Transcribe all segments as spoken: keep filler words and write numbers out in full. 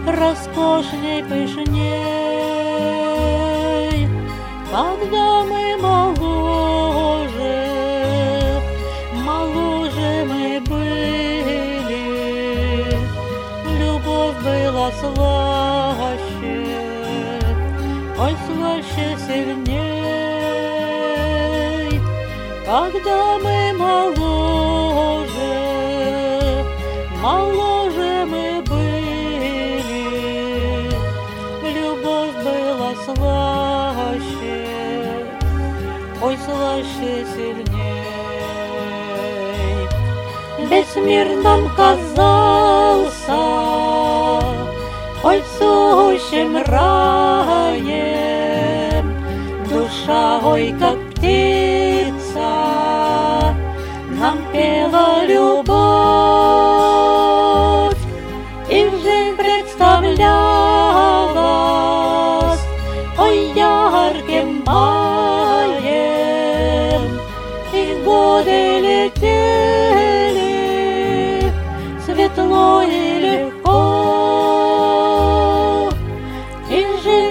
роскошней, пышней. Когда мы моложе, моложе мы были, любовь была слаще, ой, слаще сильней. Когда мы моложе, моложе мы были, любовь была слаще, ой, слаще сильней. Весь мир нам казался, ой, сущим раем, душа, ой, как птица, нам пела любовь, и жизнь представлялась, ой, ярким маем, и годы летели светло и легко, и жизнь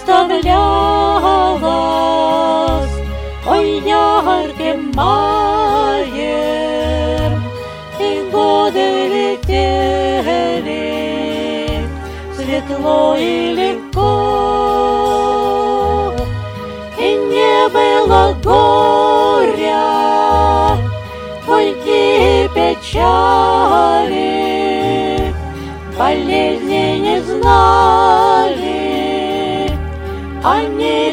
представлялась, ой, ярким маем, и годы летели светло и легко, и не было горя, ой, и печали, болезни не знали, они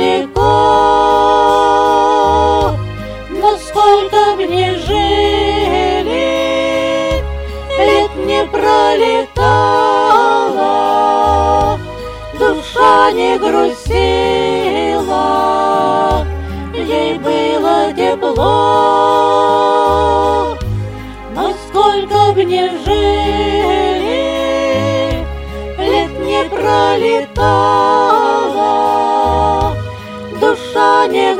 далеко. Но сколько б ни жили, лет не пролетало, душа не грустила, ей было тепло. Но сколько б ни жили, лет не пролетало, душа не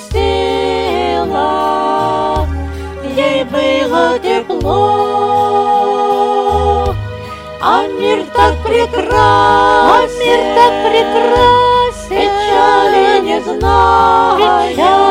грустила, ей было тепло. А мир так прекрасен, а мир так прекрасен, печали не знает,